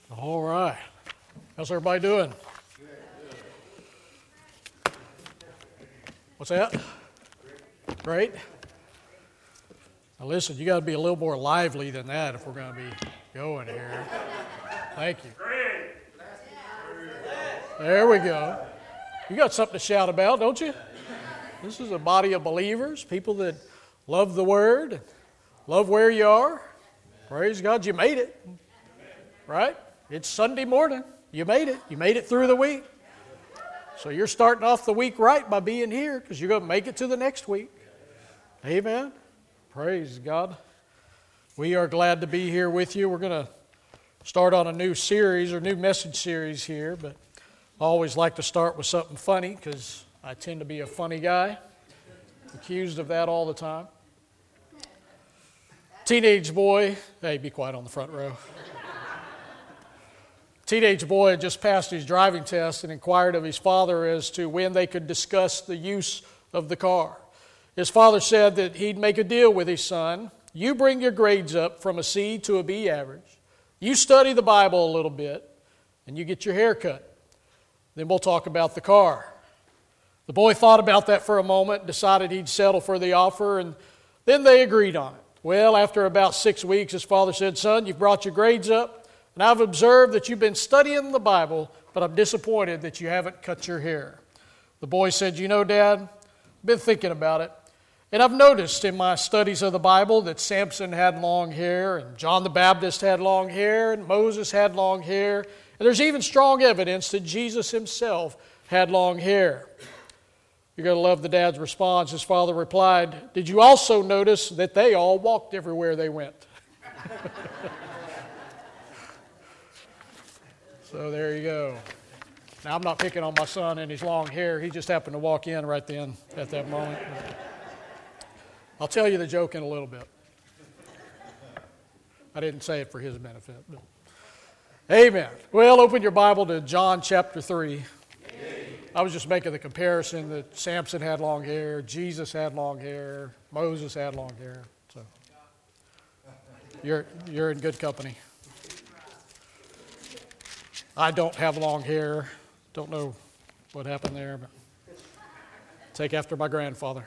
All right. How's everybody doing? What's that? Great. Now listen, you got to be a little more lively than that if we're going to be going here. Thank you. There we go. You got something to shout about, don't you? This is a body of believers, people that love the Word, love where you are. Praise God, you made it. Right? It's Sunday morning. You made it. You made it through the week. So you're starting off the week right by being here because you're going to make it to the next week. Amen. Praise God. We are glad to be here with you. We're going to start on a new series or new message series here, but I always like to start with something funny because I tend to be a funny guy. Accused of that all the time. Teenage boy, hey, be quiet on the front row. Teenage boy had just passed his driving test and inquired of his father as to when they could discuss the use of the car. His father said that he'd make a deal with his son. You bring your grades up from a C to a B average. You study the Bible a little bit, and you get your hair cut. Then we'll talk about the car. The boy thought about that for a moment, decided he'd settle for the offer, and then they agreed on it. Well, after about 6 weeks, his father said, son, you've brought your grades up. And I've observed that you've been studying the Bible, but I'm disappointed that you haven't cut your hair. The boy said, you know, Dad, I've been thinking about it. And I've noticed in my studies of the Bible that Samson had long hair, and John the Baptist had long hair, and Moses had long hair. And there's even strong evidence that Jesus himself had long hair. You're going to love the dad's response. His father replied, did you also notice that they all walked everywhere they went? So there you go. Now, I'm not picking on my son and his long hair. He just happened to walk in right then at that moment. I'll tell you the joke in a little bit. I didn't say it for his benefit. But. Amen. Well, open your Bible to John chapter 3. I was just making the comparison that Samson had long hair, Jesus had long hair, Moses had long hair. So you're in good company. I don't have long hair. Don't know what happened there, but take after my grandfather.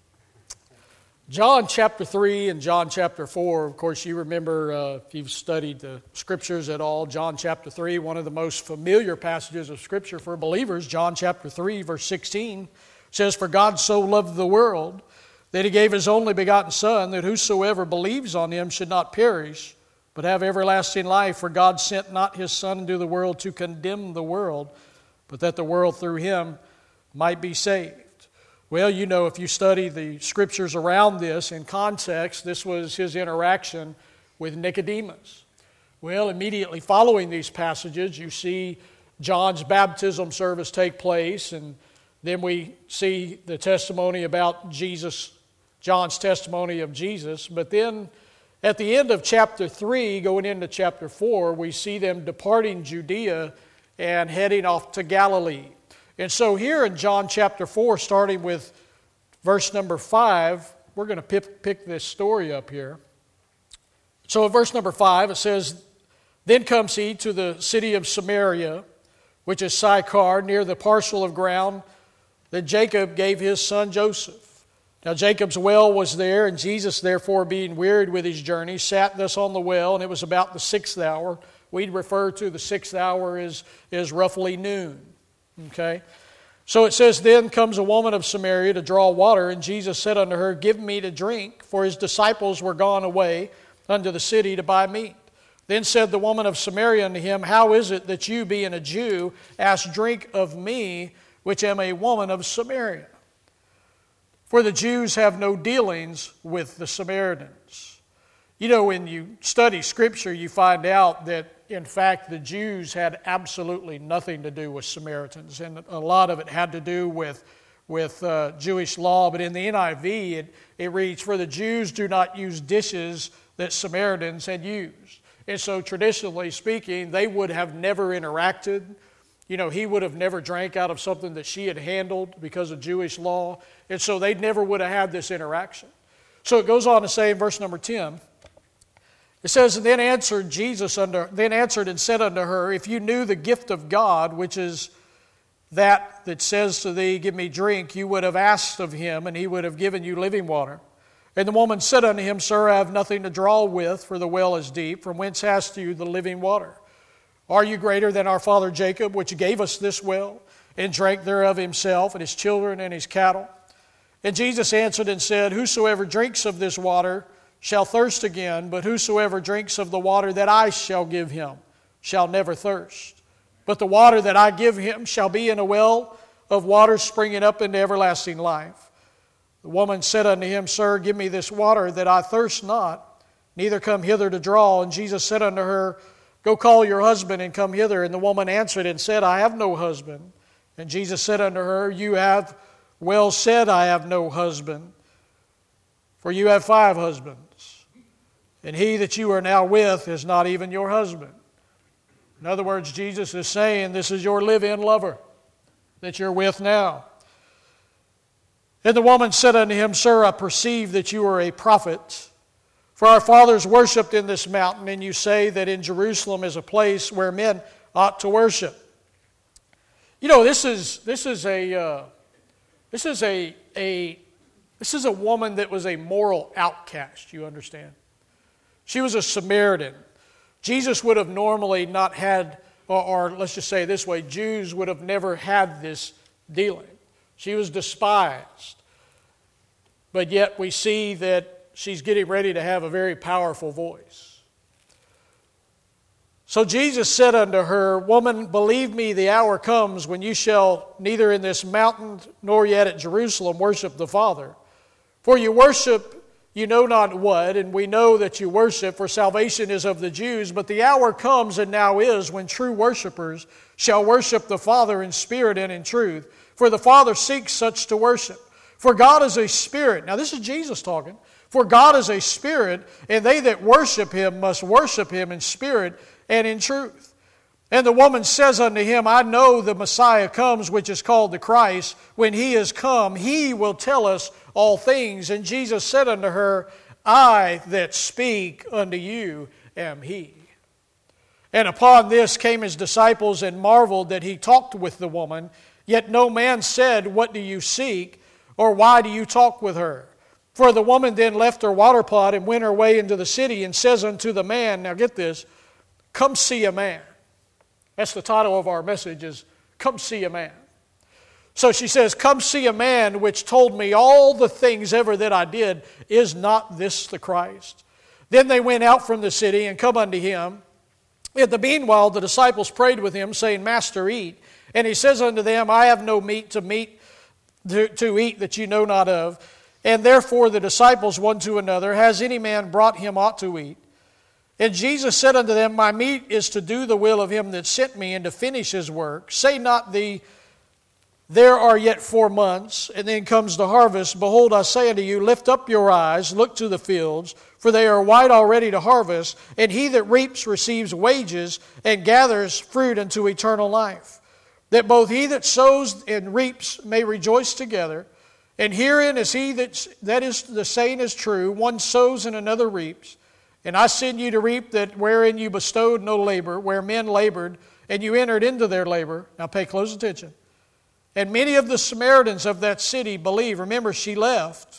John chapter 3 and John chapter 4, of course, you remember if you've studied the Scriptures at all, John chapter 3, one of the most familiar passages of Scripture for believers, John chapter 3, verse 16, says, for God so loved the world that he gave his only begotten Son, that whosoever believes on him should not perish, but have everlasting life. For God sent not his Son into the world to condemn the world, but that the world through him might be saved. Well, you know, if you study the Scriptures around this in context, this was his interaction with Nicodemus. Well, immediately following these passages, you see John's baptism service take place, and then we see the testimony about Jesus, John's testimony of Jesus, but then at the end of chapter 3, going into chapter 4, we see them departing Judea and heading off to Galilee. And so here in John chapter 4, starting with verse number 5, we're going to pick this story up here. So in verse number 5, it says, then comes he to the city of Samaria, which is Sychar, near the parcel of ground that Jacob gave his son Joseph. Now Jacob's well was there, and Jesus, therefore, being wearied with his journey, sat thus on the well, and it was about the 6th hour. We'd refer to the 6th hour as roughly noon. Okay? So it says, then comes a woman of Samaria to draw water, and Jesus said unto her, give me to drink, for his disciples were gone away unto the city to buy meat. Then said the woman of Samaria unto him, how is it that you, being a Jew, ask drink of me, which am a woman of Samaria? For the Jews have no dealings with the Samaritans. You know, when you study Scripture, you find out that, in fact, the Jews had absolutely nothing to do with Samaritans. And a lot of it had to do with Jewish law. But in the NIV, it reads, for the Jews do not use dishes that Samaritans had used. And so, traditionally speaking, they would have never interacted. You know, he would have never drank out of something that she had handled because of Jewish law. And so they never would have had this interaction. So it goes on to say in verse number 10, It says, then answered and said unto her, if you knew the gift of God, which is that says to thee, give me drink, you would have asked of him, and he would have given you living water. And the woman said unto him, Sir, I have nothing to draw with, for the well is deep. From whence hast you the living water? Are you greater than our father Jacob, which gave us this well, and drank thereof himself, and his children, and his cattle? And Jesus answered and said, Whosoever drinks of this water shall thirst again, but whosoever drinks of the water that I shall give him shall never thirst. But the water that I give him shall be in a well of water springing up into everlasting life. The woman said unto him, Sir, give me this water that I thirst not, neither come hither to draw. And Jesus said unto her, Go call your husband and come hither. And the woman answered and said, I have no husband. And Jesus said unto her, You have well said, I have no husband. For you have 5 husbands, and he that you are now with is not even your husband. In other words, Jesus is saying this is your live-in lover that you're with now. And the woman said unto him, Sir, I perceive that you are a prophet. For our fathers worshipped in this mountain, and you say that in Jerusalem is a place where men ought to worship. You know, this is a woman that was a moral outcast, you understand. She was a Samaritan. Jesus would have normally not had, or let's just say it this way, Jews would have never had this dealing. She was despised. But yet we see that she's getting ready to have a very powerful voice. So Jesus said unto her, Woman, believe me, the hour comes when you shall neither in this mountain nor yet at Jerusalem worship the Father. For you worship you know not what, and we know that you worship, for salvation is of the Jews. But the hour comes, and now is, when true worshipers shall worship the Father in spirit and in truth. For the Father seeks such to worship. For God is a spirit. Now this is Jesus talking. For God is a spirit, and they that worship him must worship him in spirit and in truth. And the woman says unto him, I know the Messiah comes, which is called the Christ. When he is come, he will tell us all things. And Jesus said unto her, I that speak unto you am he. And upon this came his disciples and marveled that he talked with the woman. Yet no man said, What do you seek? Or why do you talk with her? For the woman then left her water pot and went her way into the city and says unto the man, now get this, Come see a man. That's the title of our message, is Come See a Man. So she says, Come see a man which told me all the things ever that I did. Is not this the Christ? Then they went out from the city and come unto him. In the meanwhile the disciples prayed with him, saying, Master, eat. And he says unto them, I have no meat to eat that you know not of. And therefore the disciples one to another, Has any man brought him aught to eat? And Jesus said unto them, My meat is to do the will of him that sent me, and to finish his work. Say not thee, There are yet 4 months, and then comes the harvest. Behold, I say unto you, Lift up your eyes, look to the fields, for they are white already to harvest. And he that reaps receives wages, and gathers fruit unto eternal life. That both he that sows and reaps may rejoice together. And herein is he that is the saying is true, one sows and another reaps. And I send you to reap that wherein you bestowed no labor, where men labored, and you entered into their labor. Now pay close attention. And many of the Samaritans of that city believed. Remember, she left.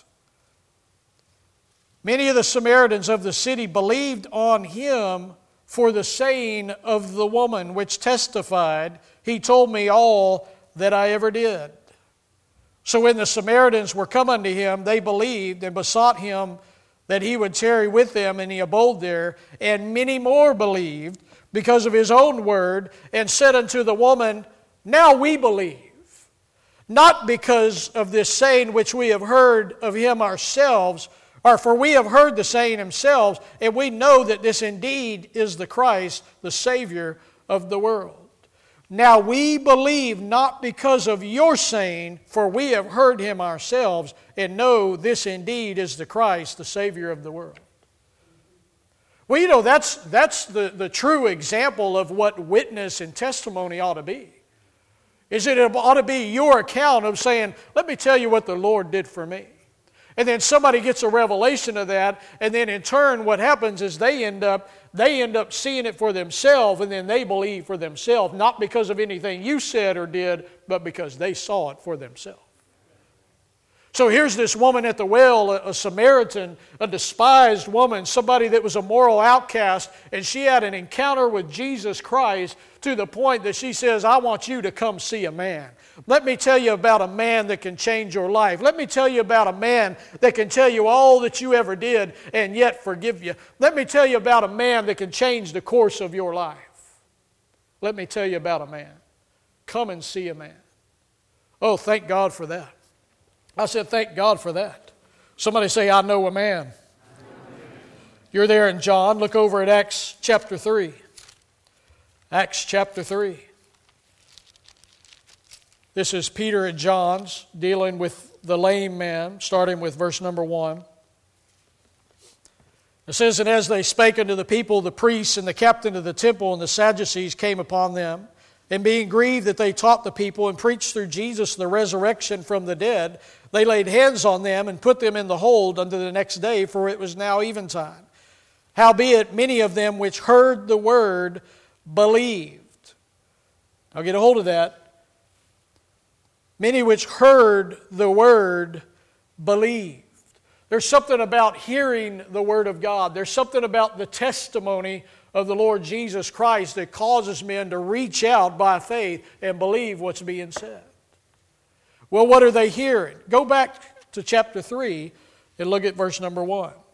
Many of the Samaritans of the city believed on him for the saying of the woman, which testified, He told me all that I ever did. So when the Samaritans were come unto him, they believed and besought him that he would tarry with them, and he abode there. And many more believed because of his own word, and said unto the woman, Now we believe, not because of this saying which we have heard of him ourselves, or for we have heard the saying himself, and we know that this indeed is the Christ, the Savior of the world. Now we believe not because of your saying, for we have heard him ourselves, and know this indeed is the Christ, the Savior of the world. Well, you know, that's the true example of what witness and testimony ought to be. Is it ought to be your account of saying, let me tell you what the Lord did for me. And then somebody gets a revelation of that, and then in turn what happens is they end up seeing it for themselves, and then they believe for themselves, not because of anything you said or did, but because they saw it for themselves. So here's this woman at the well, a Samaritan, a despised woman, somebody that was a moral outcast, and she had an encounter with Jesus Christ to the point that she says, I want you to come see a man. Let me tell you about a man that can change your life. Let me tell you about a man that can tell you all that you ever did and yet forgive you. Let me tell you about a man that can change the course of your life. Let me tell you about a man. Come and see a man. Oh, thank God for that. I said, thank God for that. Somebody say, I know a man. You're there in John. Look over at Acts chapter 3. Acts chapter 3. This is Peter and John's dealing with the lame man, starting with verse number 1. It says, And as they spake unto the people, the priests and the captain of the temple and the Sadducees came upon them, and being grieved that they taught the people and preached through Jesus the resurrection from the dead, they laid hands on them and put them in the hold unto the next day, for it was now eventide. Howbeit many of them which heard the word believed. Now get a hold of that. Many which heard the word believed. There's something about hearing the word of God. There's something about the testimony of the Lord Jesus Christ that causes men to reach out by faith and believe what's being said. Well, what are they hearing? Go back to chapter 3 and look at verse number 1. It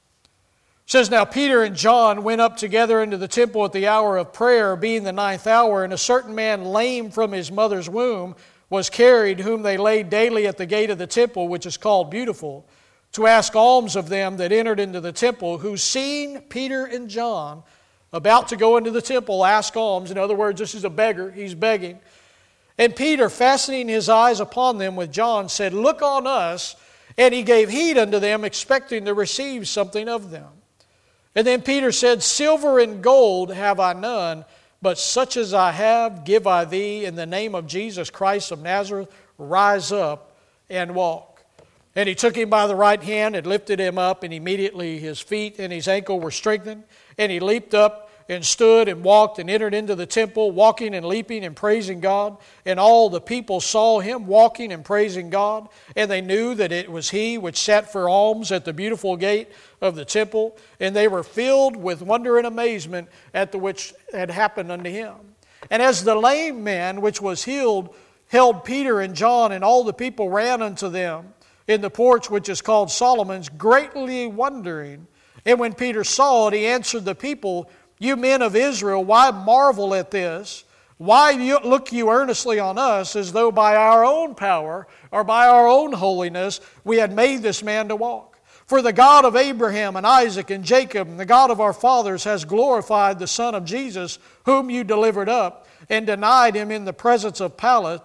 says, Now Peter and John went up together into the temple at the hour of prayer, being the 9th hour, and a certain man lame from his mother's womb was carried, whom they laid daily at the gate of the temple, which is called Beautiful, to ask alms of them that entered into the temple, who seeing Peter and John about to go into the temple, ask alms. In other words, this is a beggar. He's begging. And Peter, fastening his eyes upon them with John, said, Look on us. And he gave heed unto them, expecting to receive something of them. And then Peter said, Silver and gold have I none, but such as I have give I thee. In the name of Jesus Christ of Nazareth, rise up and walk. And he took him by the right hand and lifted him up, and immediately his feet and his ankle were strengthened. And he leaped up and stood and walked and entered into the temple, walking and leaping and praising God. And all the people saw him walking and praising God. And they knew that it was he which sat for alms at the beautiful gate of the temple. And they were filled with wonder and amazement at the which had happened unto him. And as the lame man which was healed held Peter and John, and all the people ran unto them in the porch which is called Solomon's, greatly wondering. And when Peter saw it, he answered the people, You men of Israel, why marvel at this? Why look you earnestly on us, as though by our own power or by our own holiness we had made this man to walk? For the God of Abraham and Isaac and Jacob, and the God of our fathers, has glorified the Son of Jesus, whom you delivered up, and denied him in the presence of Pilate,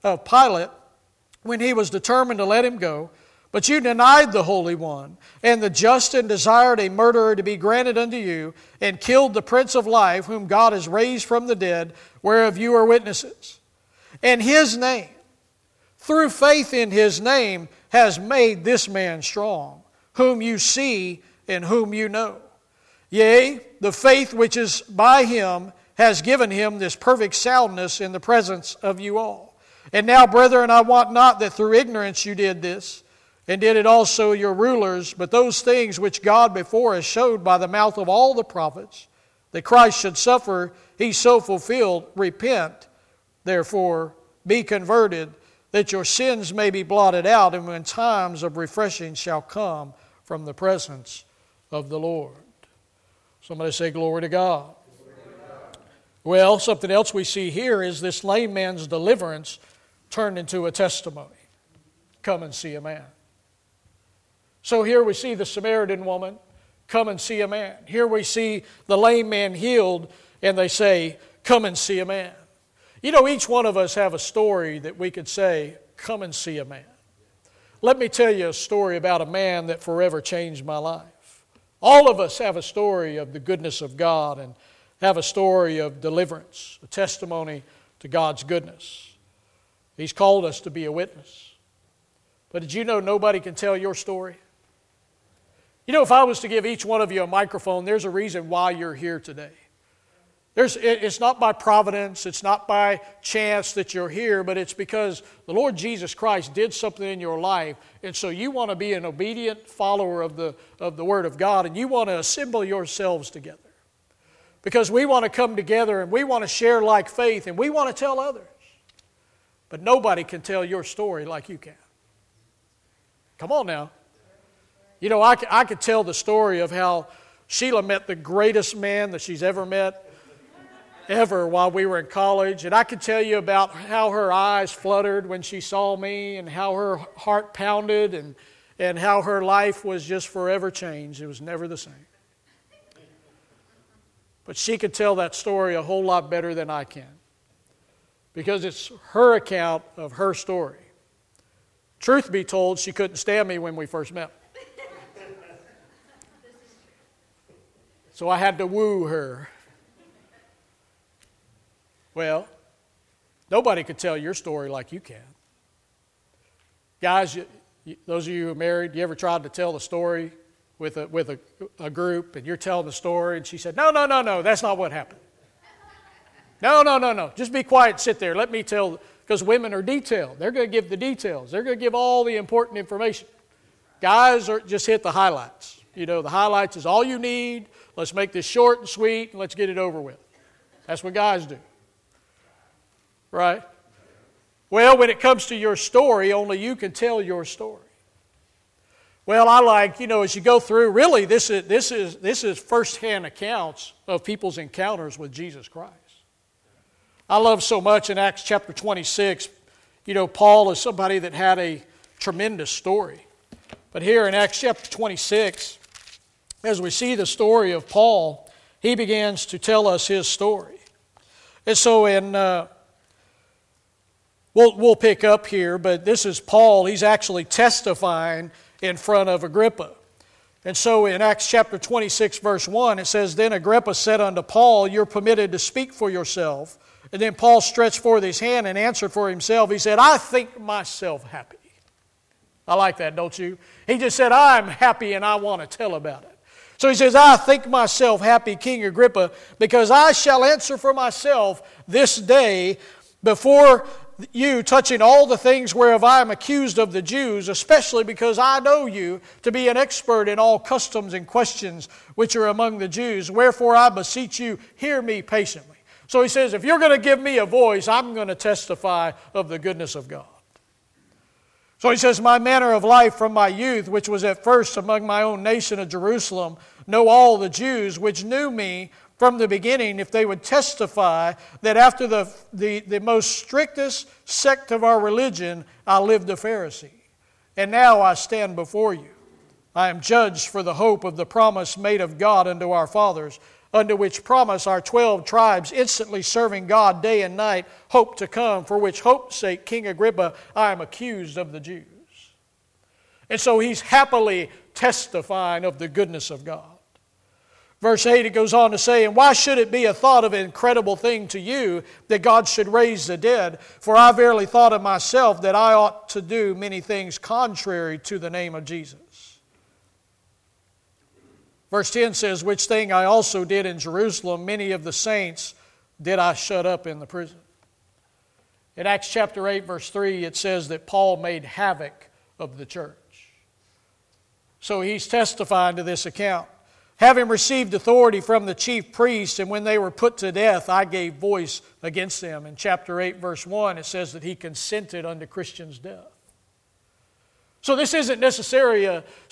when he was determined to let him go. But you denied the Holy One, and the just, and desired a murderer to be granted unto you, and killed the Prince of Life, whom God has raised from the dead, whereof you are witnesses. And his name, through faith in his name, has made this man strong, whom you see and whom you know. Yea, the faith which is by him has given him this perfect soundness in the presence of you all. And now, brethren, I want not that through ignorance you did this, and did it also your rulers, but those things which God before has showed by the mouth of all the prophets, that Christ should suffer, he so fulfilled. Repent, therefore, be converted, that your sins may be blotted out, and when times of refreshing shall come from the presence of the Lord. Somebody say, Glory to God. Glory to God. Well, something else we see here is this lame man's deliverance turned into a testimony. Come and see a man. So here we see the Samaritan woman, come and see a man. Here we see the lame man healed, and they say, come and see a man. You know, each one of us have a story that we could say, come and see a man. Let me tell you a story about a man that forever changed my life. All of us have a story of the goodness of God and have a story of deliverance, a testimony to God's goodness. He's called us to be a witness. But did you know nobody can tell your story? You know, if I was to give each one of you a microphone, there's a reason why you're here today. It's not by providence, it's not by chance that you're here, but it's because the Lord Jesus Christ did something in your life, and so you want to be an obedient follower of the Word of God, and you want to assemble yourselves together. Because we want to come together, and we want to share like faith, and we want to tell others. But nobody can tell your story like you can. Come on now. You know, I could tell the story of how Sheila met the greatest man that she's ever met, ever, while we were in college. And I could tell you about how her eyes fluttered when she saw me and how her heart pounded and how her life was just forever changed. It was never the same. But she could tell that story a whole lot better than I can because it's her account of her story. Truth be told, she couldn't stand me when we first met. So I had to woo her. Well, nobody could tell your story like you can. Guys, those of you who are married, you ever tried to tell the story with a group, and you're telling the story, and she said, no, that's not what happened. No, just be quiet and sit there. Let me tell, because women are detailed. They're going to give the details. They're going to give all the important information. Guys just hit the highlights. You know, the highlights is all you need. Let's make this short and sweet, and let's get it over with. That's what guys do. Right? Well, when it comes to your story, only you can tell your story. Well, I like, you know, as you go through, really, this is firsthand accounts of people's encounters with Jesus Christ. I love so much in Acts chapter 26, you know, Paul is somebody that had a tremendous story. But here in Acts chapter 26, as we see the story of Paul, he begins to tell us his story. And so we'll pick up here, but this is Paul. He's actually testifying in front of Agrippa. And so in Acts chapter 26, verse 1, it says, Then Agrippa said unto Paul, You're permitted to speak for yourself. And then Paul stretched forth his hand and answered for himself. He said, I think myself happy. I like that, don't you? He just said, I'm happy and I want to tell about it. So he says, I think myself happy, King Agrippa, because I shall answer for myself this day before you, touching all the things whereof I am accused of the Jews, especially because I know you to be an expert in all customs and questions which are among the Jews. Wherefore I beseech you, hear me patiently. So he says, if you're going to give me a voice, I'm going to testify of the goodness of God. So he says, my manner of life from my youth, which was at first among my own nation of Jerusalem, know all the Jews which knew me from the beginning, if they would testify that after the most strictest sect of our religion, I lived a Pharisee. And now I stand before you. I am judged for the hope of the promise made of God unto our fathers, unto which promise our 12 tribes, instantly serving God day and night, hope to come, for which hope's sake, King Agrippa, I am accused of the Jews. And so he's happily testifying of the goodness of God. Verse 8, it goes on to say, And why should it be a thought of an incredible thing to you that God should raise the dead? For I verily thought of myself that I ought to do many things contrary to the name of Jesus. Verse 10 says, Which thing I also did in Jerusalem, many of the saints did I shut up in the prison. In Acts chapter 8, verse 3, it says that Paul made havoc of the church. So he's testifying to this account. Having received authority from the chief priests, and when they were put to death, I gave voice against them. In chapter 8, verse 1, it says that he consented unto Christians' death. So this isn't necessarily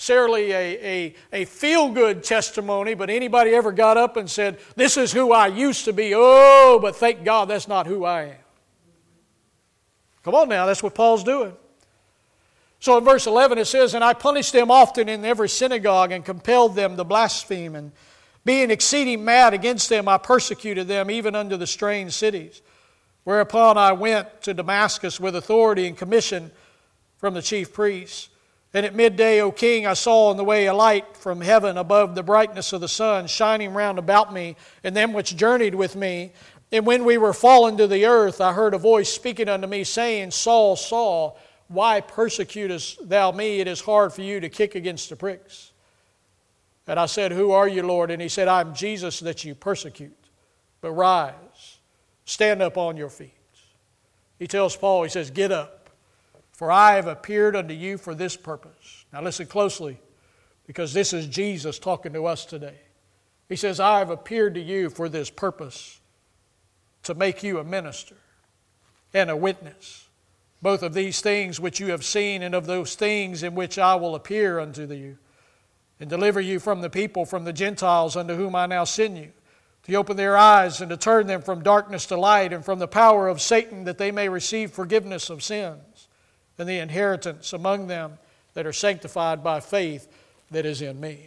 a feel-good testimony, but anybody ever got up and said, this is who I used to be, oh, but thank God that's not who I am. Come on now, that's what Paul's doing. So in verse 11 it says, And I punished them often in every synagogue and compelled them to blaspheme. And being exceeding mad against them, I persecuted them even unto the strange cities. Whereupon I went to Damascus with authority and commission from the chief priests. And at midday, O king, I saw in the way a light from heaven above the brightness of the sun, shining round about me and them which journeyed with me. And when we were fallen to the earth, I heard a voice speaking unto me, saying, Saul, Saul, why persecutest thou me? It is hard for you to kick against the pricks. And I said, who are you, Lord? And he said, I'm Jesus that you persecute. But rise, stand up on your feet. He tells Paul, he says, get up, for I have appeared unto you for this purpose. Now listen closely, because this is Jesus talking to us today. He says, I have appeared to you for this purpose, to make you a minister and a witness, both of these things which you have seen and of those things in which I will appear unto you, and deliver you from the people, from the Gentiles unto whom I now send you, to open their eyes and to turn them from darkness to light and from the power of Satan, that they may receive forgiveness of sins and the inheritance among them that are sanctified by faith that is in me.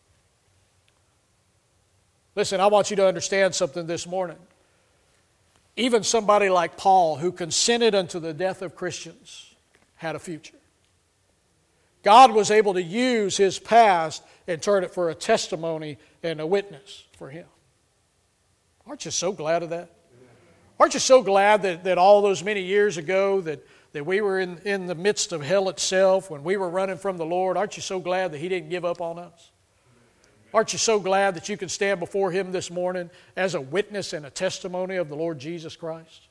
Listen, I want you to understand something this morning. Even somebody like Paul, who consented unto the death of Christians, had a future. God was able to use his past and turn it for a testimony and a witness for him. Aren't you so glad of that? Aren't you so glad that all those many years ago that we were in the midst of hell itself, when we were running from the Lord, aren't you so glad that he didn't give up on us? Aren't you so glad that you can stand before him this morning as a witness and a testimony of the Lord Jesus Christ?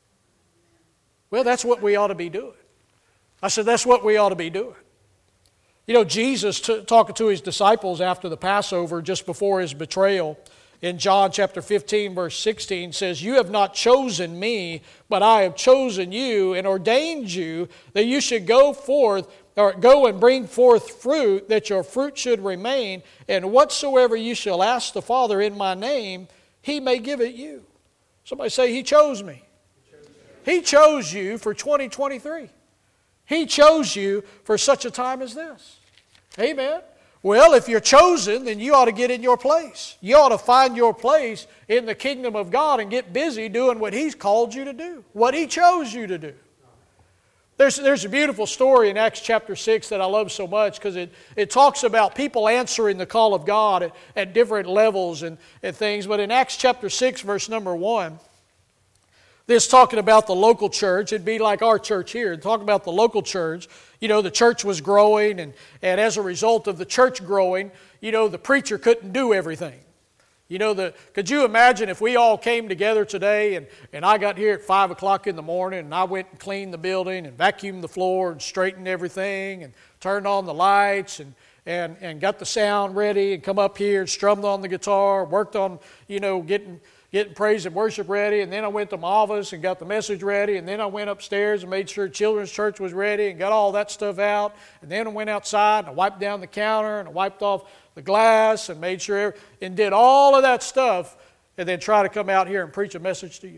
Well, that's what we ought to be doing. I said, that's what we ought to be doing. You know, Jesus talking to his disciples after the Passover, just before his betrayal, in John chapter 15, verse 16, says, you have not chosen me, but I have chosen you and ordained you that you should go forth, or go and bring forth fruit, that your fruit should remain, and whatsoever you shall ask the Father in my name, he may give it you. Somebody say, he chose me. He chose you for 2023. He chose you for such a time as this. Amen. Well, if you're chosen, then you ought to get in your place. You ought to find your place in the kingdom of God and get busy doing what he's called you to do, what he chose you to do. There's a beautiful story in Acts chapter 6 that I love so much, because it talks about people answering the call of God at different levels and things. But in Acts chapter 6, verse number 1, this talking about the local church. It'd be like our church here. Talking about the local church. You know, the church was growing, and as a result of the church growing, you know, the preacher couldn't do everything. You know, could you imagine if we all came together today and I got here at 5 o'clock in the morning and I went and cleaned the building and vacuumed the floor and straightened everything and turned on the lights and got the sound ready and come up here and strummed on the guitar, worked on, you know, getting praise and worship ready, and then I went to my office and got the message ready, and then I went upstairs and made sure children's church was ready and got all that stuff out, and then I went outside and I wiped down the counter and I wiped off the glass and made sure, and did all of that stuff, and then try to come out here and preach a message to you.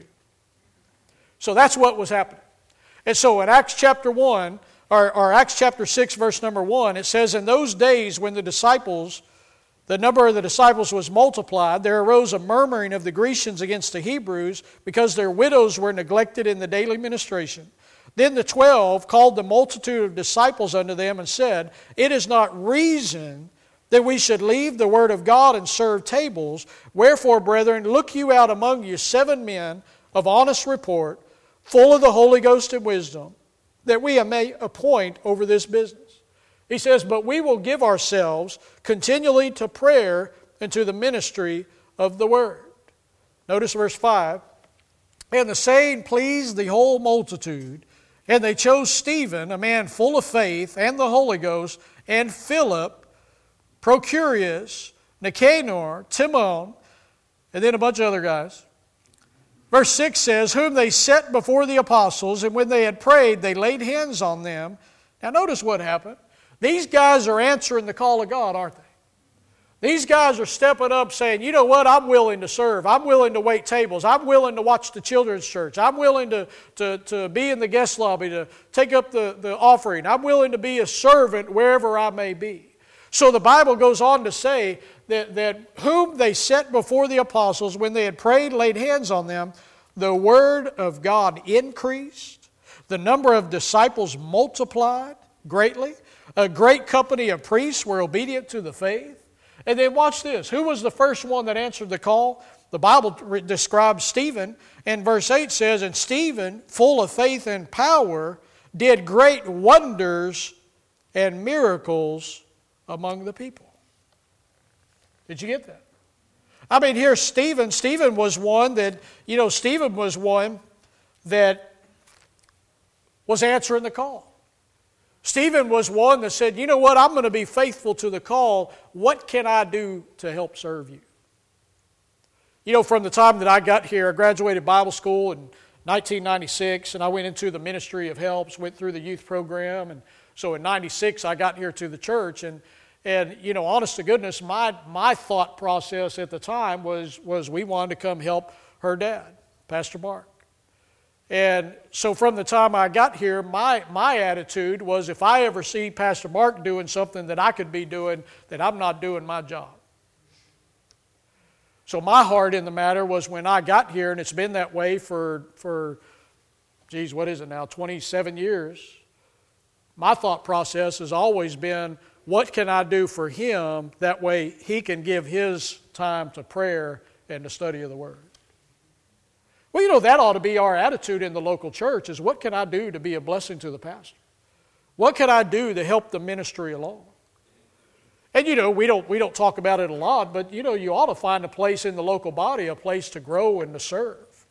So that's what was happening. And so in Acts chapter 1, or Acts chapter 6, verse number 1, it says, in those days when the number of the disciples was multiplied, there arose a murmuring of the Grecians against the Hebrews, because their widows were neglected in the daily ministration. Then the 12 called the multitude of disciples unto them and said, it is not reason that we should leave the word of God and serve tables. Wherefore, brethren, look you out among you 7 men of honest report, full of the Holy Ghost and wisdom, that we may appoint over this business. He says, but we will give ourselves continually to prayer and to the ministry of the word. Notice verse 5. And the saying pleased the whole multitude, and they chose Stephen, a man full of faith and the Holy Ghost, and Philip, Procurius, Nicanor, Timon, and then a bunch of other guys. Verse 6 says, whom they set before the apostles, and when they had prayed, they laid hands on them. Now notice what happened. These guys are answering the call of God, aren't they? These guys are stepping up saying, you know what, I'm willing to serve. I'm willing to wait tables. I'm willing to watch the children's church. I'm willing to be in the guest lobby, to take up the offering. I'm willing to be a servant wherever I may be. So the Bible goes on to say that whom they set before the apostles, when they had prayed, laid hands on them, the word of God increased. The number of disciples multiplied greatly. A great company of priests were obedient to the faith. And then watch this. Who was the first one that answered the call? The Bible describes Stephen. And verse 8 says, and Stephen, full of faith and power, did great wonders and miracles among the people. Did you get that? I mean, here's Stephen. Stephen was one that was answering the call. Stephen was one that said, you know what, I'm going to be faithful to the call. What can I do to help serve you? You know, from the time that I got here, I graduated Bible school in 1996, and I went into the ministry of helps, went through the youth program, and so in 96 I got here to the church, and you know, honest to goodness, my thought process at the time was we wanted to come help her dad, Pastor Mark. And so from the time I got here, my attitude was if I ever see Pastor Mark doing something that I could be doing, that I'm not doing my job. So my heart in the matter was when I got here, and it's been that way for what is it now, 27 years. My thought process has always been, what can I do for him? That way he can give his time to prayer and the study of the Word. Well, you know, that ought to be our attitude in the local church is what can I do to be a blessing to the pastor? What can I do to help the ministry along? And, you know, we don't talk about it a lot, but, you know, you ought to find a place in the local body, a place to grow and to serve,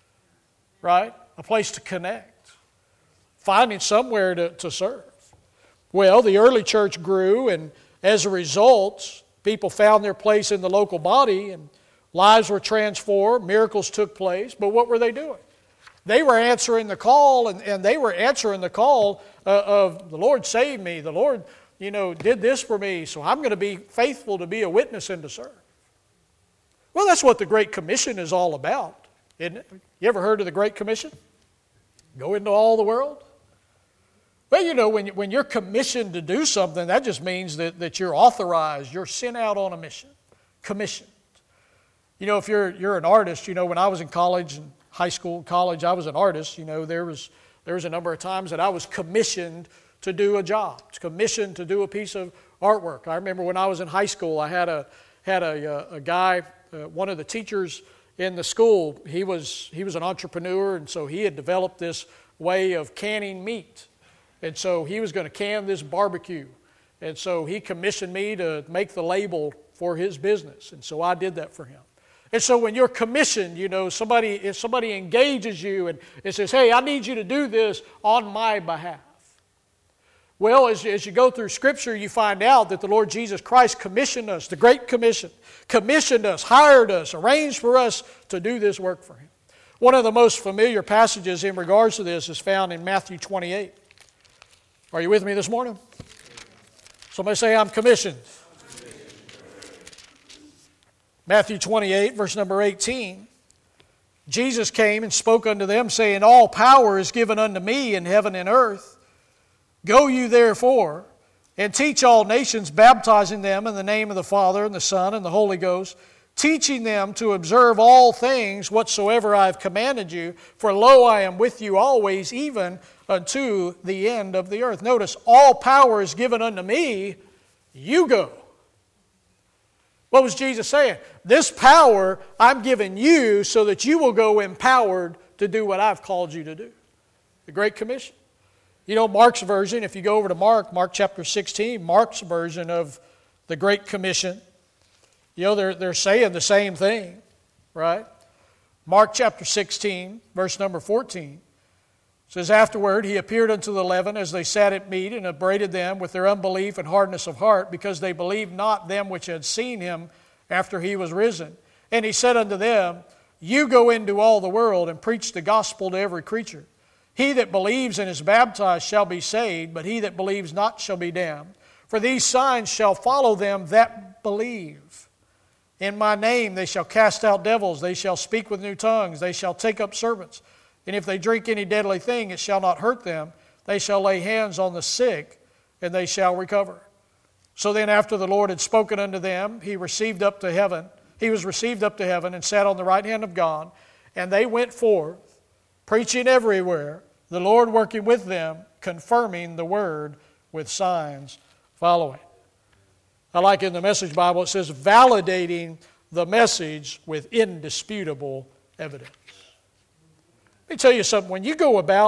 right? A place to connect, finding somewhere to serve. Well, the early church grew, and as a result, people found their place in the local body, and lives were transformed, miracles took place. But what were they doing? They were answering the call, and they were answering the call of the Lord saved me. The Lord, you know, did this for me, so I'm going to be faithful to be a witness and to serve. Well, that's what the Great Commission is all about, isn't it? You ever heard of the Great Commission? Go into all the world. Well, you know, when you're commissioned to do something, that just means that you're authorized, you're sent out on a mission, commissioned. You know, if you're an artist, you know, when I was in college, and high school, college, I was an artist. You know, there was a number of times that I was commissioned to do a job, commissioned to do a piece of artwork. I remember when I was in high school, I had a guy, one of the teachers in the school. He was an entrepreneur, and so he had developed this way of canning meat, and so he was going to can this barbecue, and so he commissioned me to make the label for his business, and so I did that for him. And so when you're commissioned, you know, if somebody engages you and says, hey, I need you to do this on my behalf. Well, as you go through Scripture, you find out that the Lord Jesus Christ commissioned us, the Great Commission, commissioned us, hired us, arranged for us to do this work for Him. One of the most familiar passages in regards to this is found in Matthew 28. Are you with me this morning? Somebody say, I'm commissioned. Matthew 28, verse number 18. Jesus came and spoke unto them, saying, all power is given unto me in heaven and earth. Go you therefore, and teach all nations, baptizing them in the name of the Father, and the Son, and the Holy Ghost, teaching them to observe all things whatsoever I have commanded you. For lo, I am with you always, even unto the end of the earth. Notice, all power is given unto me. You go. What was Jesus saying? This power I'm giving you so that you will go empowered to do what I've called you to do. The Great Commission. You know, Mark's version, if you go over to Mark chapter 16, Mark's version of the Great Commission, you know, they're saying the same thing, right? Mark chapter 16, verse number 14. Says, afterward he appeared unto the 11 as they sat at meat, and upbraided them with their unbelief and hardness of heart, because they believed not them which had seen him after he was risen. And he said unto them, you go into all the world and preach the gospel to every creature. He that believes and is baptized shall be saved, but he that believes not shall be damned. For these signs shall follow them that believe. In my name they shall cast out devils, they shall speak with new tongues, they shall take up serpents. And if they drink any deadly thing, it shall not hurt them. They shall lay hands on the sick, and they shall recover. So then after the Lord had spoken unto them, he was received up to heaven, and sat on the right hand of God. And they went forth, preaching everywhere, the Lord working with them, confirming the word with signs following. I like in the Message Bible, it says, validating the message with indisputable evidence. Let me tell you something. When you go about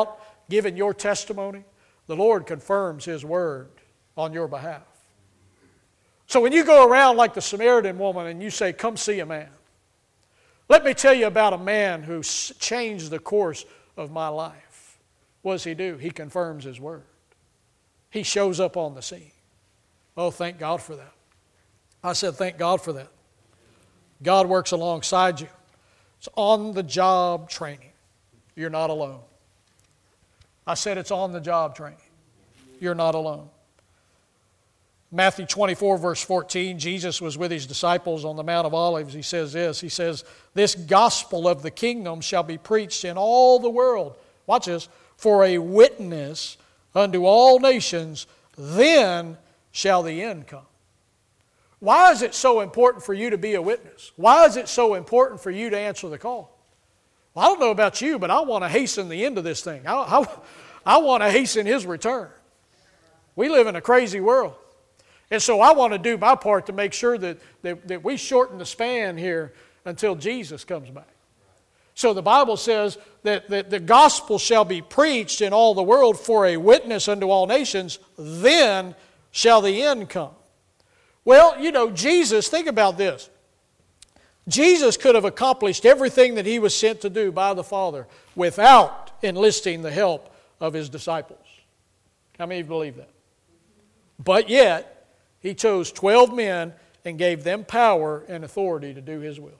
giving your testimony, the Lord confirms His word on your behalf. So when you go around like the Samaritan woman and you say, come see a man, let me tell you about a man who changed the course of my life. What does he do? He confirms His word. He shows up on the scene. Oh, thank God for that. I said, thank God for that. God works alongside you. It's on-the-job training. You're not alone. I said it's on-the-job training. You're not alone. Matthew 24, verse 14, Jesus was with His disciples on the Mount of Olives. He says this. He says, this gospel of the kingdom shall be preached in all the world. Watch this. For a witness unto all nations, then shall the end come. Why is it so important for you to be a witness? Why is it so important for you to answer the call? Well, I don't know about you, but I want to hasten the end of this thing. I want to hasten His return. We live in a crazy world. And so I want to do my part to make sure that we shorten the span here until Jesus comes back. So the Bible says that the gospel shall be preached in all the world for a witness unto all nations, then shall the end come. Well, you know, Jesus, think about this. Jesus could have accomplished everything that He was sent to do by the Father without enlisting the help of His disciples. How many of you believe that? But yet, He chose 12 men and gave them power and authority to do His will.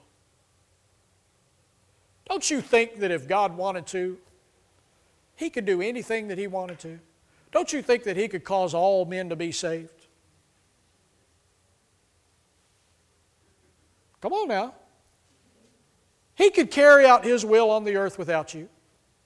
Don't you think that if God wanted to, He could do anything that He wanted to? Don't you think that He could cause all men to be saved? Come on now. He could carry out His will on the earth without you.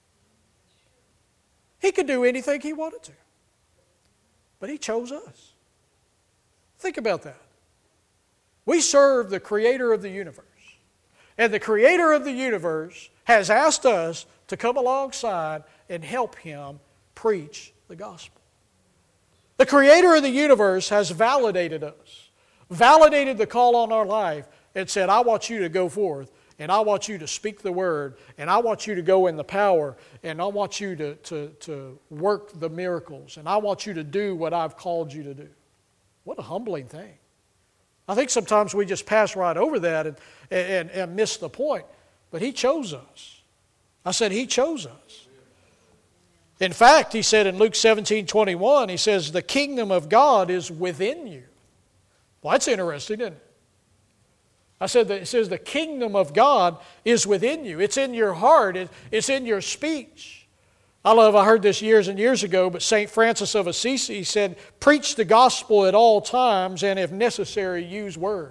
He could do anything He wanted to. But He chose us. Think about that. We serve the Creator of the universe. And the Creator of the universe has asked us to come alongside and help Him preach the gospel. The Creator of the universe has validated us, validated the call on our life, and said, I want you to go forth, and I want you to speak the word, and I want you to go in the power, and I want you to work the miracles, and I want you to do what I've called you to do. What a humbling thing. I think sometimes we just pass right over that and miss the point. But He chose us. I said He chose us. In fact, He said in Luke 17:21, He says, the kingdom of God is within you. Well, that's interesting, isn't it? I said that it says the kingdom of God is within you. It's in your heart. It's in your speech. I heard this years and years ago, but St. Francis of Assisi said, preach the gospel at all times and if necessary, use words.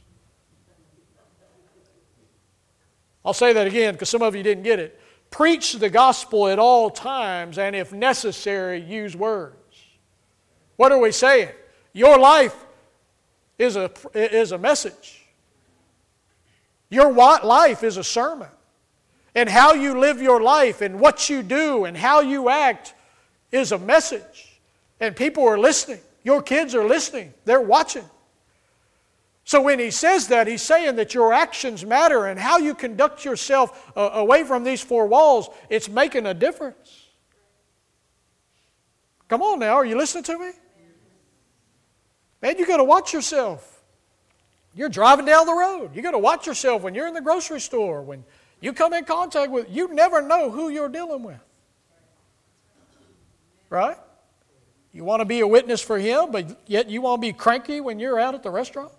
I'll say that again because some of you didn't get it. Preach the gospel at all times and if necessary, use words. What are we saying? Your life is a message. Your life is a sermon. And how you live your life and what you do and how you act is a message. And people are listening. Your kids are listening. They're watching. So when He says that, He's saying that your actions matter and how you conduct yourself away from these four walls, it's making a difference. Come on now, are you listening to me? Man, you got to watch yourself. You're driving down the road. You got to watch yourself when you're in the grocery store, when you come in contact with, you never know who you're dealing with. Right? You want to be a witness for Him, but yet you want to be cranky when you're out at the restaurant?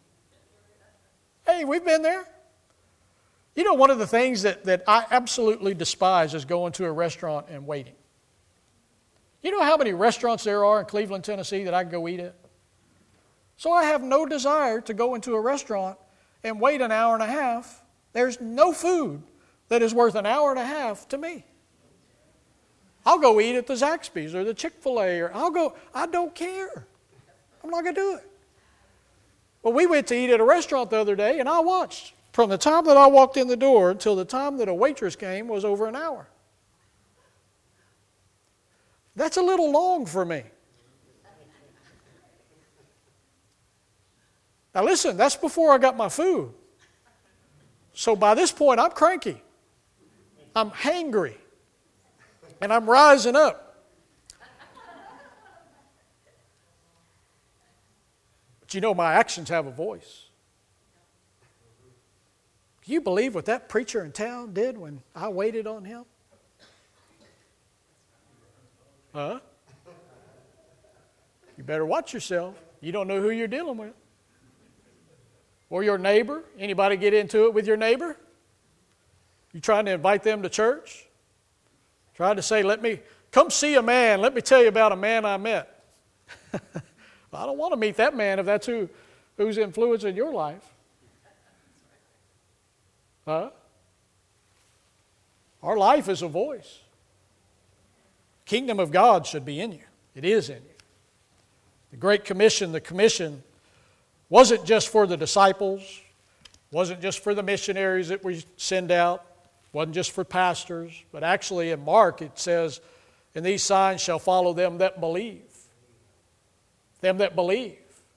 Hey, we've been there. You know, one of the things that I absolutely despise is going to a restaurant and waiting. You know how many restaurants there are in Cleveland, Tennessee that I can go eat at? So I have no desire to go into a restaurant and wait an hour and a half. There's no food that is worth an hour and a half to me. I'll go eat at the Zaxby's or the Chick-fil-A, or I don't care. I'm not going to do it. Well, we went to eat at a restaurant the other day, and I watched. From the time that I walked in the door until the time that a waitress came was over an hour. That's a little long for me. Now listen, that's before I got my food. So by this point, I'm cranky. I'm hangry. and I'm rising up. But you know, my actions have a voice. Can you believe what that preacher in town did when I waited on him? Huh? You better watch yourself. You don't know who you're dealing with. Or your neighbor. Anybody get into it with your neighbor? You trying to invite them to church? Trying to say, come see a man. Let me tell you about a man I met. I don't want to meet that man if that's who's influencing your life. Huh? Our life is a voice. Kingdom of God should be in you. It is in you. The Great Commission, the commission wasn't just for the disciples, wasn't just for the missionaries that we send out, wasn't just for pastors, but actually in Mark it says, and these signs shall follow them that believe. Them that believe.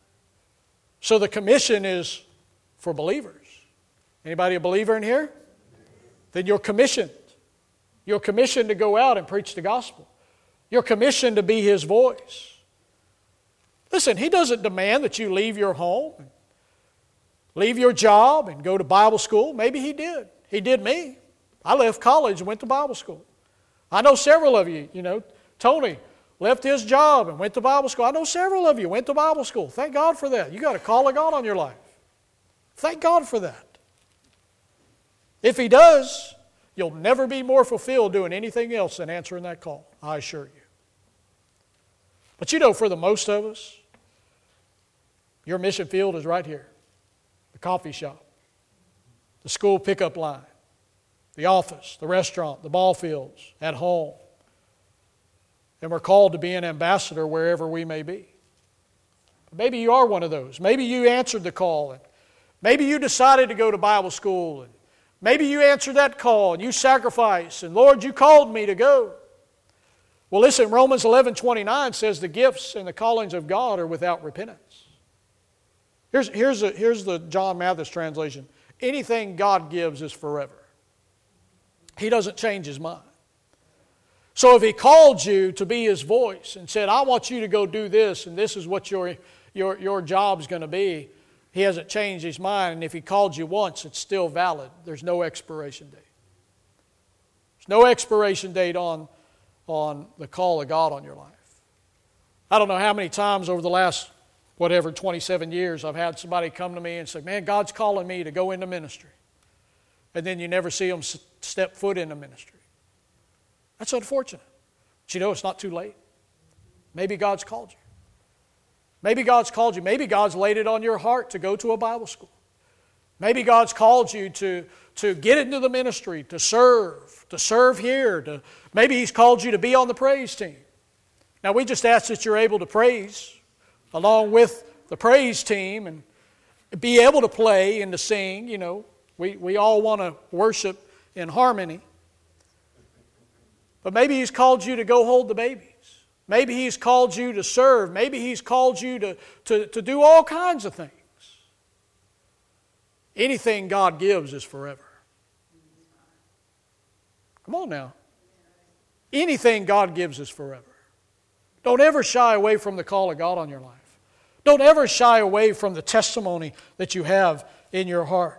So the commission is for believers. Anybody a believer in here? Then you're commissioned. You're commissioned to go out and preach the gospel. You're commissioned to be His voice. Listen, He doesn't demand that you leave your home, and leave your job and go to Bible school. Maybe He did. He did me. I left college and went to Bible school. I know several of you, Tony left his job and went to Bible school. I know several of you went to Bible school. Thank God for that. You got a call of God on your life. Thank God for that. If He does, you'll never be more fulfilled doing anything else than answering that call, I assure you. But for the most of us, your mission field is right here. The coffee shop, the school pickup line, the office, the restaurant, the ball fields, at home. And we're called to be an ambassador wherever we may be. Maybe you are one of those. Maybe you answered the call. And maybe you decided to go to Bible school. And maybe you answered that call and you sacrificed. And Lord, you called me to go. Well, listen, Romans 11:29 says the gifts and the callings of God are without repentance. Here's the John Mathis translation. Anything God gives is forever. He doesn't change His mind. So if He called you to be His voice and said, I want you to go do this and this is what your job's going to be, He hasn't changed His mind. And if He called you once, it's still valid. There's no expiration date. There's no expiration date on the call of God on your life. I don't know how many times over the last 27 years I've had somebody come to me and say, man, God's calling me to go into ministry. And then you never see them step foot into ministry. That's unfortunate. But it's not too late. Maybe God's called you. Maybe God's called you. Maybe God's laid it on your heart to go to a Bible school. Maybe God's called you to get into the ministry, to serve here. Maybe He's called you to be on the praise team. Now we just ask that you're able to praise along with the praise team and be able to play and to sing. We all want to worship in harmony. But maybe He's called you to go hold the babies. Maybe He's called you to serve. Maybe He's called you to do all kinds of things. Anything God gives is forever. Come on now. Anything God gives is forever. Don't ever shy away from the call of God on your life. Don't ever shy away from the testimony that you have in your heart.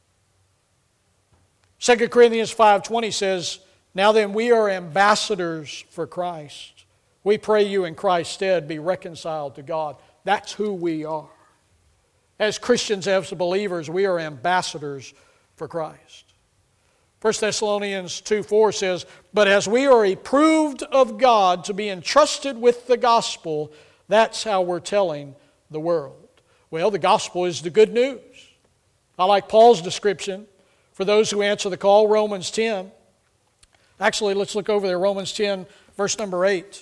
2 Corinthians 5:20 says, now then we are ambassadors for Christ. We pray you in Christ's stead be reconciled to God. That's who we are. As Christians, as believers, we are ambassadors for Christ. 1 Thessalonians 2:4 says, but as we are approved of God to be entrusted with the gospel, that's how we're telling the world. Well, the gospel is the good news. I like Paul's description for those who answer the call, Romans 10. Actually, let's look over there, Romans 10, verse number 8.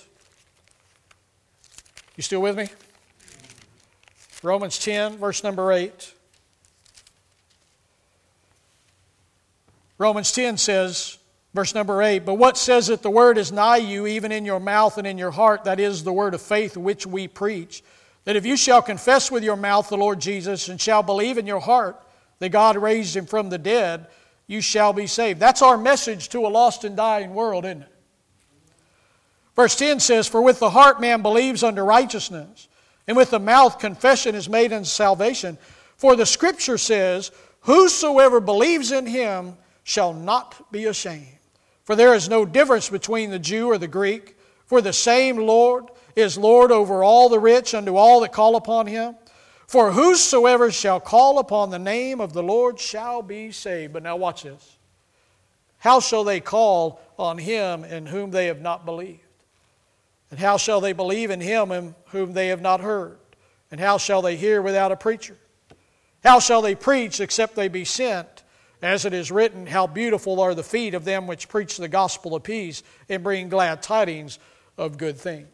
You still with me? Romans 10, verse number 8. Romans 10 says, verse number 8, but what says it? The word is nigh you, even in your mouth and in your heart. That is the word of faith which we preach. That if you shall confess with your mouth the Lord Jesus and shall believe in your heart that God raised Him from the dead, you shall be saved. That's our message to a lost and dying world, isn't it? Verse 10 says, "For with the heart man believes unto righteousness, and with the mouth confession is made unto salvation. For the Scripture says, Whosoever believes in him shall not be ashamed. For there is no difference between the Jew or the Greek, for the same Lord is Lord over all the rich unto all that call upon him. For whosoever shall call upon the name of the Lord shall be saved." But now watch this. "How shall they call on him in whom they have not believed? And how shall they believe in him in whom they have not heard? And how shall they hear without a preacher? How shall they preach except they be sent? As it is written, How beautiful are the feet of them which preach the gospel of peace and bring glad tidings of good things."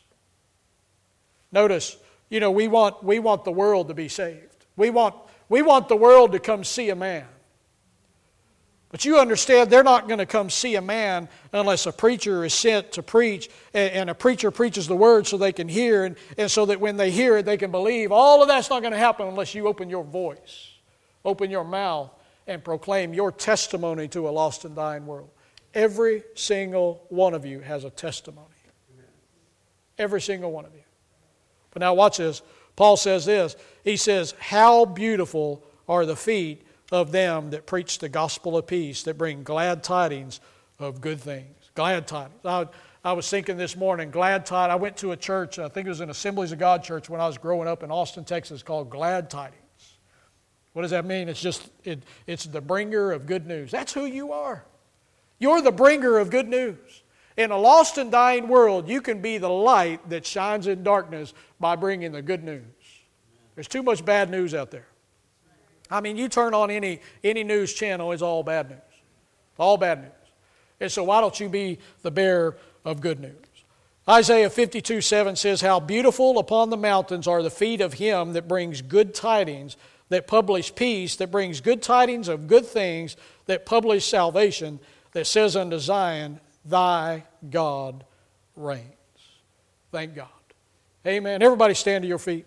Notice, we want the world to be saved. We want the world to come see a man. But you understand, they're not going to come see a man unless a preacher is sent to preach, and a preacher preaches the word so they can hear, and so that when they hear it, they can believe. All of that's not going to happen unless you open your voice, open your mouth, and proclaim your testimony to a lost and dying world. Every single one of you has a testimony. Every single one of you. But now watch this. Paul says this. He says, "How beautiful are the feet of them that preach the gospel of peace, that bring glad tidings of good things." Glad tidings. I was thinking this morning, glad tidings. I went to a church, I think it was an Assemblies of God church when I was growing up in Austin, Texas, called Glad Tidings. What does that mean? It's the bringer of good news. That's who you are. You're the bringer of good news. In a lost and dying world, you can be the light that shines in darkness by bringing the good news. There's too much bad news out there. I mean, you turn on any news channel, it's all bad news. All bad news. And so why don't you be the bearer of good news? Isaiah 52:7 says, "How beautiful upon the mountains are the feet of him that brings good tidings, that publish peace, that brings good tidings of good things, that publish salvation, that says unto Zion, Thy God reigns." Thank God. Amen. Everybody stand to your feet.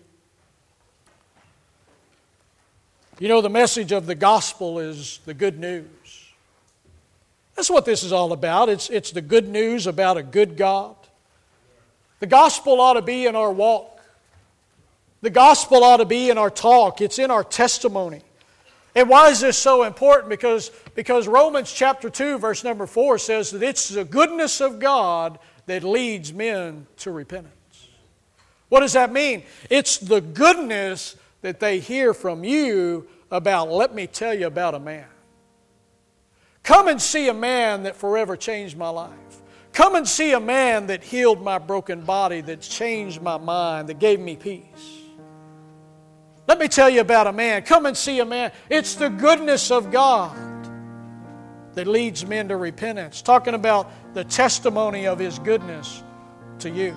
The message of the gospel is the good news. That's what this is all about. It's the good news about a good God. The gospel ought to be in our walk. The gospel ought to be in our talk. It's in our testimony. And why is this so important? Because Romans chapter 2, verse number 4 says that it's the goodness of God that leads men to repentance. What does that mean? It's the goodness that they hear from you about, let me tell you about a man. Come and see a man that forever changed my life. Come and see a man that healed my broken body, that changed my mind, that gave me peace. Let me tell you about a man. Come and see a man. It's the goodness of God that leads men to repentance. Talking about the testimony of His goodness to you.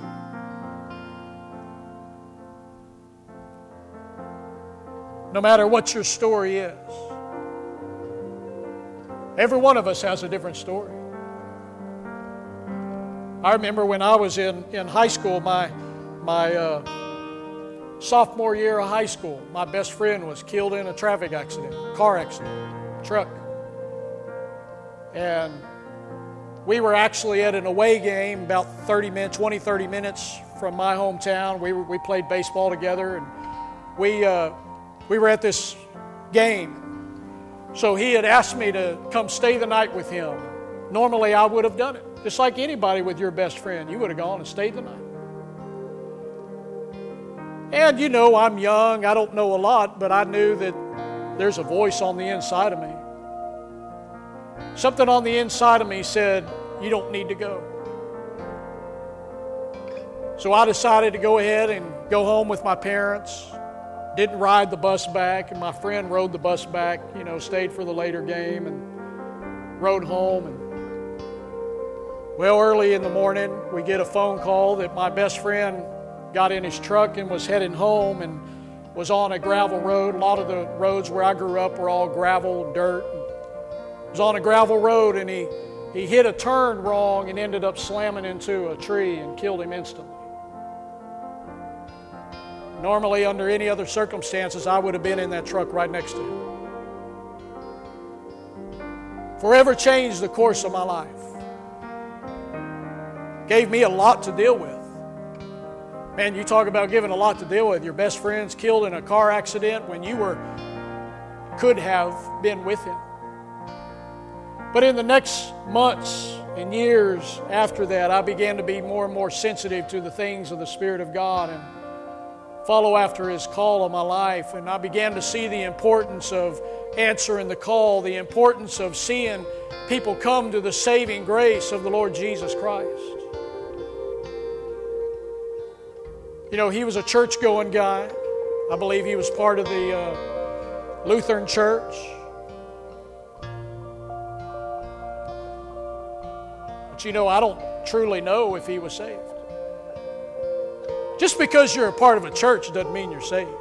No matter what your story is, every one of us has a different story. I remember when I was in high school, my sophomore year of high school, my best friend was killed in a traffic accident, car accident, truck. And we were actually at an away game about 30 minutes from my hometown. We played baseball together, and we were at this game. So he had asked me to come stay the night with him. Normally I would have done it. Just like anybody with your best friend, you would have gone and stayed the night. And I'm young, I don't know a lot, but I knew that there's a voice on the inside of me. Something on the inside of me said, you don't need to go. So I decided to go ahead and go home with my parents. Didn't ride the bus back, and my friend rode the bus back, stayed for the later game and rode home. And early in the morning, we get a phone call that my best friend got in his truck and was heading home and was on a gravel road. A lot of the roads where I grew up were all gravel and dirt. He was on a gravel road, and he hit a turn wrong and ended up slamming into a tree and killed him instantly. Normally, under any other circumstances, I would have been in that truck right next to him. Forever changed the course of my life. Gave me a lot to deal with. Man, you talk about giving a lot to deal with. Your best friend's killed in a car accident when you could have been with him. But in the next months and years after that, I began to be more and more sensitive to the things of the Spirit of God and follow after His call of my life. And I began to see the importance of answering the call, the importance of seeing people come to the saving grace of the Lord Jesus Christ. You know, he was a church-going guy. I believe he was part of the Lutheran Church. But you know, I don't truly know if he was saved. Just because you're a part of a church doesn't mean you're saved.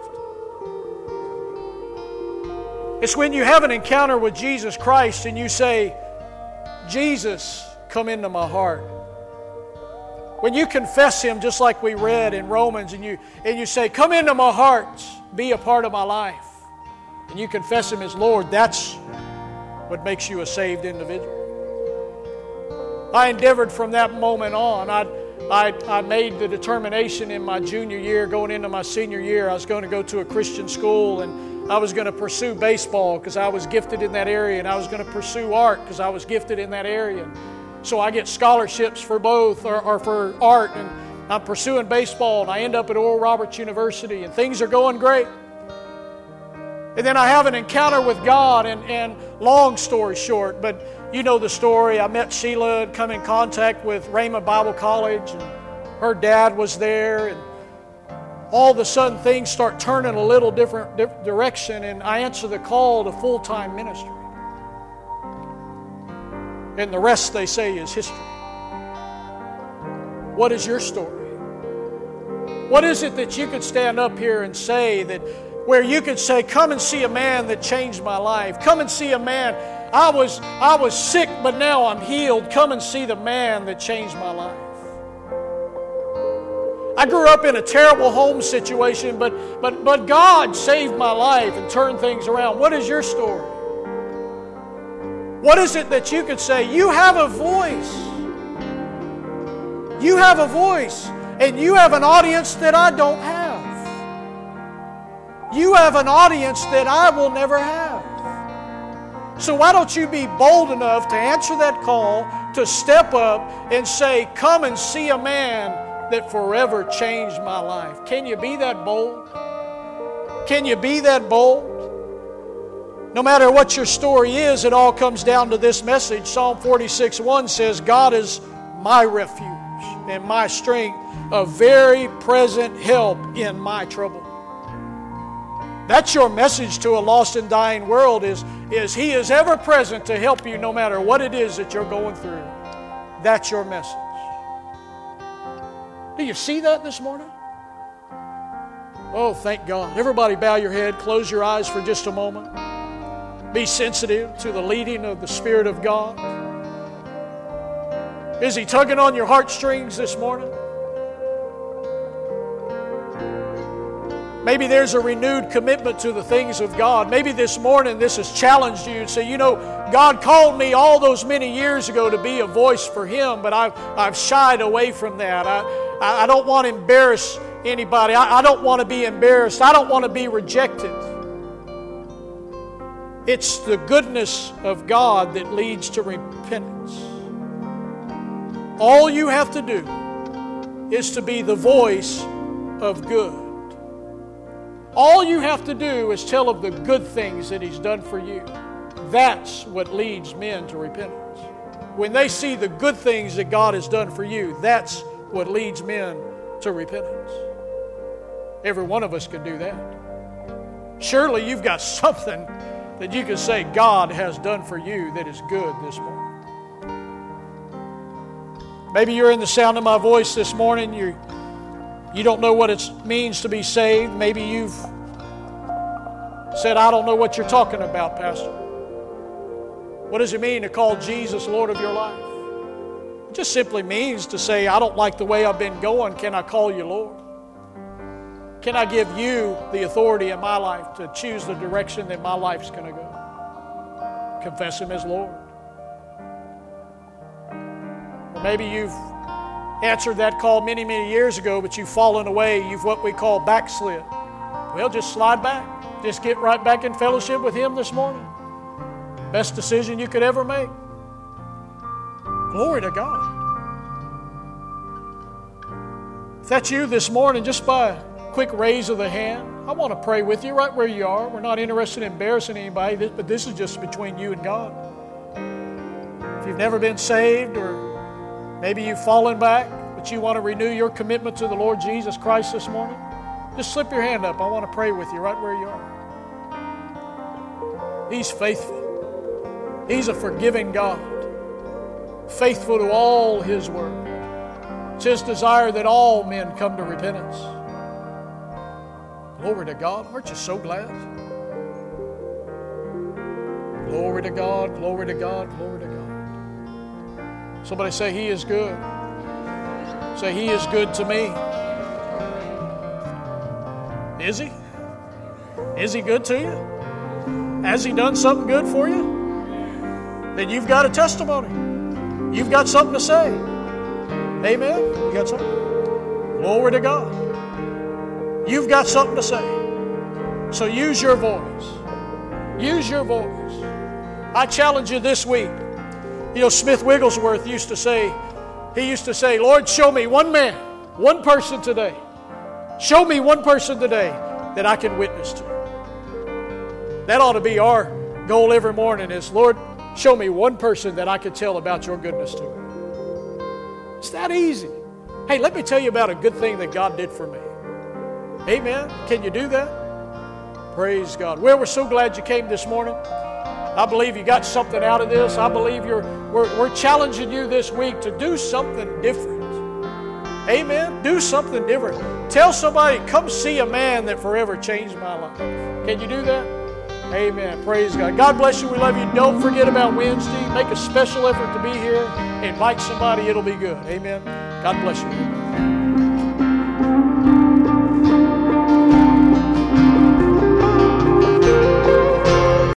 It's when you have an encounter with Jesus Christ and you say, Jesus, come into my heart. When you confess Him, just like we read in Romans, and you say, come into my heart, be a part of my life, and you confess Him as Lord, that's what makes you a saved individual. I endeavored from that moment on. I made the determination in my junior year, going into my senior year, I was going to go to a Christian school, and I was going to pursue baseball because I was gifted in that area, and I was going to pursue art because I was gifted in that area. So I get scholarships for both, or for art, and I'm pursuing baseball, and I end up at Oral Roberts University, and things are going great. And then I have an encounter with God, and long story short, but you know the story. I met Sheila and come in contact with Raymond Bible College, and her dad was there, and all of a sudden things start turning a little different direction, and I answer the call to full-time ministry. And the rest, they say, is history. What is your story? What is it that you could stand up here and say that where you could say, come and see a man that changed my life. Come and see a man. I was sick, but now I'm healed. Come and see the man that changed my life. I grew up in a terrible home situation, but God saved my life and turned things around. What is your story? What is it that you could say? You have a voice. You have a voice, and you have an audience that I don't have. You have an audience that I will never have. So why don't you be bold enough to answer that call, to step up and say, come and see a man that forever changed my life. Can you be that bold? Can you be that bold? No matter what your story is, it all comes down to this message. Psalm 46:1 says, God is my refuge and my strength, a very present help in my trouble. That's your message to a lost and dying world is He is ever present to help you no matter what it is that you're going through. That's your message. Do you see that this morning? Oh, thank God. Everybody bow your head, close your eyes for just a moment. Be sensitive to the leading of the Spirit of God. Is He tugging on your heartstrings this morning? Maybe there's a renewed commitment to the things of God. Maybe this morning this has challenged you and say, you know, God called me all those many years ago to be a voice for Him, but I've shied away from that. I don't want to embarrass anybody. I don't want to be embarrassed. I don't want to be rejected. It's the goodness of God that leads to repentance. All you have to do is to be the voice of good. All you have to do is tell of the good things that He's done for you. That's what leads men to repentance. When they see the good things that God has done for you, that's what leads men to repentance. Every one of us can do that. Surely you've got something that you can say God has done for you that is good this morning. Maybe you're in the sound of my voice this morning. You don't know what it means to be saved. Maybe you've said, I don't know what you're talking about, Pastor. What does it mean to call Jesus Lord of your life? It just simply means to say, I don't like the way I've been going. Can I call you Lord? Can I give you the authority in my life to choose the direction that my life's going to go? Confess Him as Lord. Or maybe you've answered that call many, many years ago, but you've fallen away. You've what we call backslid. Well, just slide back. Just get right back in fellowship with Him this morning. Best decision you could ever make. Glory to God. If that's you this morning, just by a quick raise of the hand, I want to pray with you right where you are. We're not interested in embarrassing anybody, but this is just between you and God. If you've never been saved, or maybe you've fallen back, but you want to renew your commitment to the Lord Jesus Christ this morning, just slip your hand up. I want to pray with you right where you are. He's faithful. He's a forgiving God, faithful to all His word. It's His desire that all men come to repentance. Glory to God. Aren't you so glad? Glory to God, glory to God, glory to God. Somebody say, He is good. Say, He is good to me. Is He? Is He good to you? Has He done something good for you? Then you've got a testimony. You've got something to say. Amen? You got something? Glory to God. You've got something to say. So use your voice. Use your voice. I challenge you this week. You know, Smith Wigglesworth used to say, Lord, show me one man, one person today. Show me one person today that I can witness to. That ought to be our goal every morning is, Lord, show me one person that I can tell about your goodness to. It's that easy. Hey, let me tell you about a good thing that God did for me. Amen. Can you do that? Praise God. Well, we're so glad you came this morning. I believe you got something out of this. I believe we're challenging you this week to do something different. Amen. Do something different. Tell somebody, come see a man that forever changed my life. Can you do that? Amen. Praise God. God bless you. We love you. Don't forget about Wednesday. Make a special effort to be here. Invite somebody. It'll be good. Amen. God bless you.